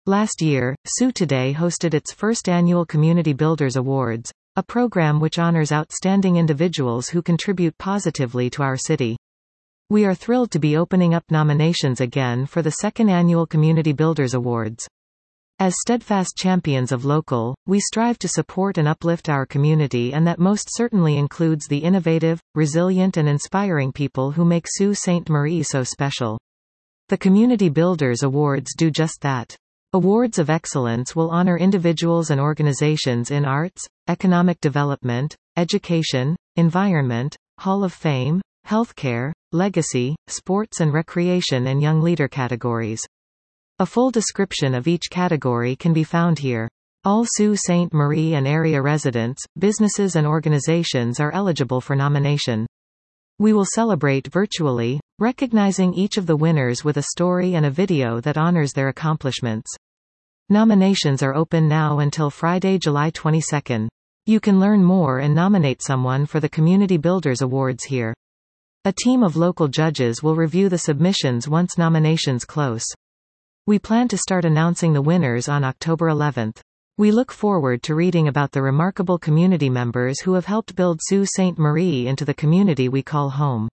Last year, Sault Today hosted its first annual Community Builders Awards, a program which honors outstanding individuals who contribute positively to our city. We are thrilled to be opening up nominations again for the second annual Community Builders Awards. As steadfast champions of local, we strive to support and uplift our community, and that most certainly includes the innovative, resilient and inspiring people who make Sault Ste. Marie so special. The Community Builders Awards do just that. Awards of excellence will honor individuals and organizations in arts, economic development, education, environment, Hall of Fame, healthcare, legacy, sports and recreation and young leader categories. A full description of each category can be found here. All Sault Ste. Marie and area residents, businesses and organizations are eligible for nomination. We will celebrate virtually, recognizing each of the winners with a story and a video that honors their accomplishments. Nominations are open now until Friday, July 22. You can learn more and nominate someone for the Community Builders Awards here. A team of local judges will review the submissions once nominations close. We plan to start announcing the winners on October 11. We look forward to reading about the remarkable community members who have helped build Sault Ste. Marie into the community we call home.